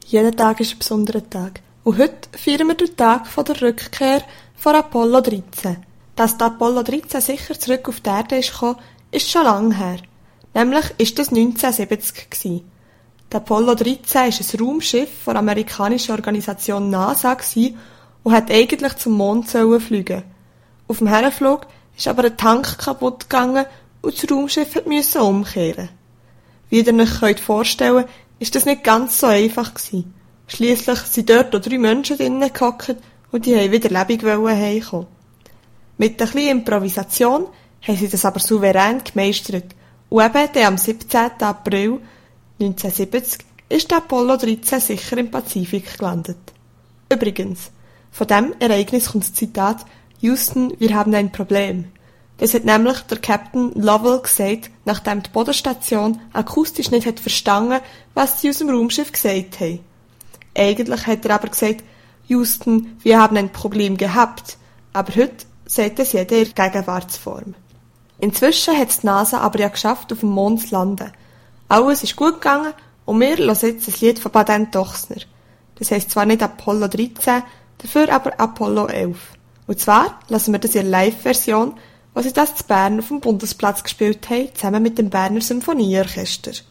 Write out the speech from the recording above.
Jeder Tag ist ein besonderer Tag. Und heute feiern wir den Tag von der Rückkehr von Apollo 13. Dass der Apollo 13 sicher zurück auf die Erde ist gekommen, ist schon lange her. Nämlich ist das 1970 gewesen. Der Apollo 13 ist ein Raumschiff der amerikanischen Organisation NASA gewesen und hat eigentlich zum Mond fliegen. Auf dem Herrenflug ist aber ein Tank kaputt gegangen und das Raumschiff musste umkehren. Wie ihr euch vorstellen könnt, ist das nicht ganz so einfach gewesen. Schliesslich sind dort auch 3 Menschen drinnen gehockt und die wollten wieder lebendig heimkommen. Mit ein bisschen Improvisation haben sie das aber souverän gemeistert. Und eben dann am 17. April 1970 ist der Apollo 13 sicher im Pazifik gelandet. Übrigens, von diesem Ereignis kommt das Zitat «Houston, wir haben ein Problem». Das hat nämlich der Captain Lovell gesagt, nachdem die Bodenstation akustisch nicht hat verstanden, was sie aus dem Raumschiff gesagt haben. Eigentlich hat er aber gesagt, Houston, wir haben ein Problem gehabt, aber heute sagt es jeder in Gegenwartsform. Inzwischen hat es die NASA aber ja geschafft, auf dem Mond zu landen. Alles ist gut gegangen und wir hören jetzt das Lied von Baden Dochsner. Das heisst zwar nicht Apollo 13, dafür aber Apollo 11. Und zwar lassen wir das in der Live-Version, was sie das zu Bern auf dem Bundesplatz gespielt haben, zusammen mit dem Berner Symphonieorchester.